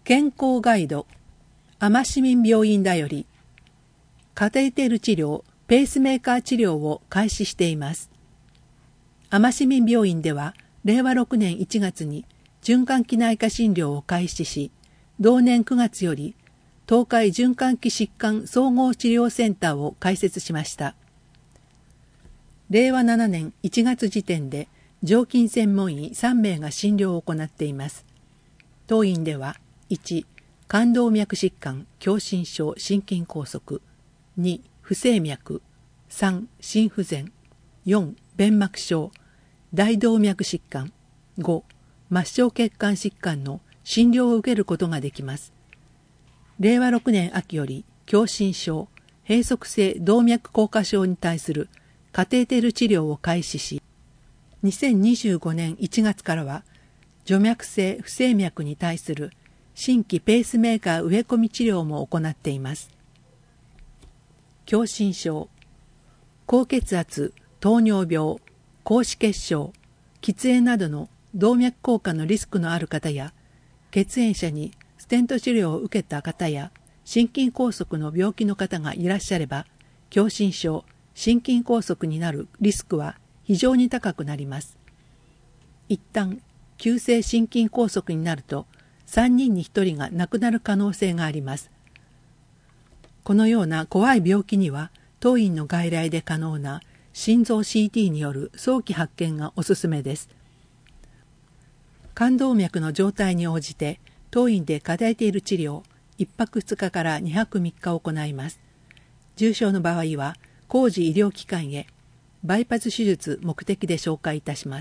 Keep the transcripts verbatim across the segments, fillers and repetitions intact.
健康ガイド多摩市民病院だよりカテーテル治療、ペースメーカー治療を開始しています。多摩市民病院ではれいわろくねんいちがつに循環器内科診療を開始し、同年くがつより東海循環器疾患総合治療センターを開設しました。れいわななねんいちがつ時点で常勤専門医さんめいが診療を行っています。当院ではいち、冠動脈疾患、狭心症、心筋梗塞、に、不整脈、さん、心不全、よん、弁膜症、大動脈疾患、ご、末梢血管疾患の診療を受けることができます。れいわろくねん秋より狭心症、閉塞性動脈硬化症に対するカテーテル治療を開始し、にせんにじゅうごねんいちがつからは徐脈性不整脈に対する新規ペースメーカー植え込み治療も行っています。狭心症、高血圧、糖尿病、高脂血症、喫煙などの動脈硬化のリスクのある方や、血縁者にステント治療を受けた方や、心筋梗塞の病気の方がいらっしゃれば、狭心症、心筋梗塞になるリスクは非常に高くなります。一旦、急性心筋梗塞になると、さんにんにひとりが亡くなる可能性があります。このような怖い病気には、当院の外来で可能な心臓 シーティー による早期発見がおすすめです。冠動脈の状態に応じて、当院でカテーテル治療、いっぱくふつかからにはくみっか行います。重症の場合は、高次医療機関へ、バイパス手術目的で紹介いたします。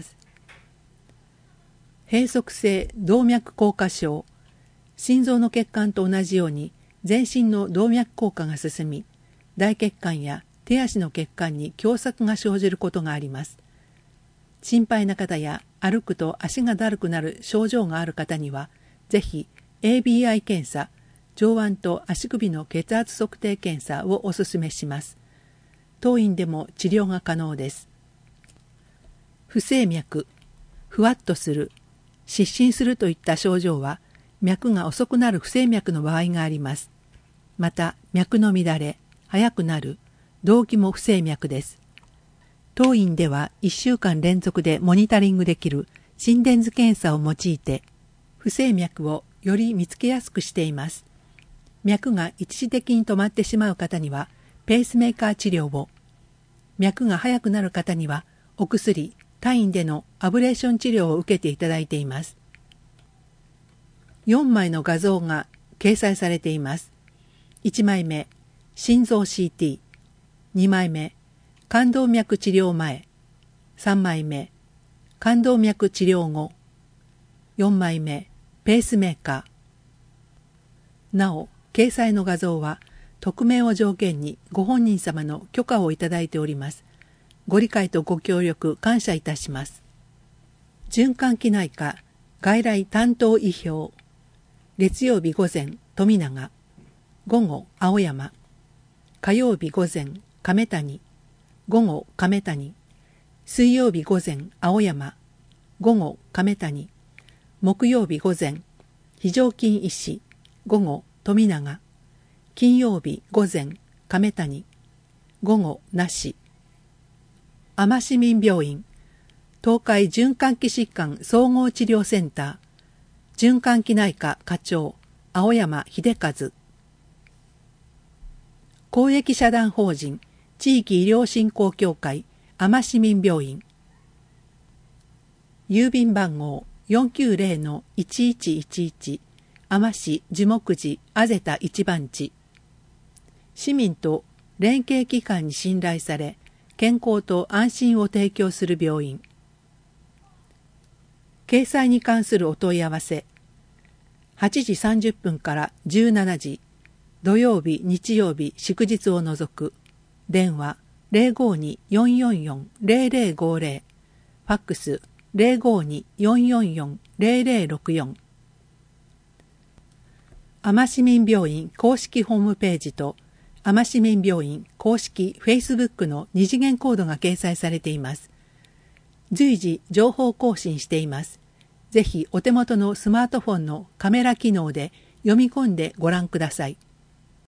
閉塞性動脈硬化症、心臓の血管と同じように、全身の動脈硬化が進み、大血管や手足の血管に狭窄が生じることがあります。心配な方や歩くと足がだるくなる症状がある方には、ぜひ エービーアイ 検査、上腕と足首の血圧測定検査をお勧めします。当院でも治療が可能です。不整脈、ふわっとする、失神するといった症状は、脈が遅くなる不整脈の場合があります。また、脈の乱れ、速くなる、動悸も不整脈です。当院ではいっしゅうかん連続でモニタリングできる心電図検査を用いて、不整脈をより見つけやすくしています。脈が一時的に止まってしまう方には、ペースメーカー治療を、脈が速くなる方には、お薬、他院でのアブレーション治療を受けていただいています。よんまいの画像が掲載されています。いちまいめ、心臓 シーティー、にまいめ、冠動脈治療前、さんまいめ、冠動脈治療後、よんまいめ、ペースメーカー。なお、掲載の画像は、匿名を条件にご本人様の許可をいただいております。ご理解とご協力感謝いたします。循環器内科外来担当医表。月曜日午前、富永。午後、青山。火曜日午前、亀谷。午後、亀谷。水曜日午前、青山。午後、亀谷。木曜日午前、非常勤医師。午後、富永。金曜日午前、亀谷。午後、那須。多摩市民病院、東海循環器疾患総合治療センター、循環器内科課長、青山秀和。公益社団法人、地域医療振興協会、多摩市民病院。郵便番号 よんきゅうぜろのいちいちいちいち、多摩市樹木寺あぜた一番地。市民と連携機関に信頼され、健康と安心を提供する病院。掲載に関するお問い合わせ。はちじさんじゅっぷんからじゅうしちじ、土曜日、日曜日、祝日を除く。電話 ゼロごに よんよんよん ゼロゼロごゼロ、ファックス ゼロごに よんよんよん ゼロゼロろくよん。多摩市民病院公式ホームページと多摩市民病院公式 Facebook の二次元コードが掲載されています。随時情報更新しています。ぜひお手元のスマートフォンのカメラ機能で読み込んでご覧ください。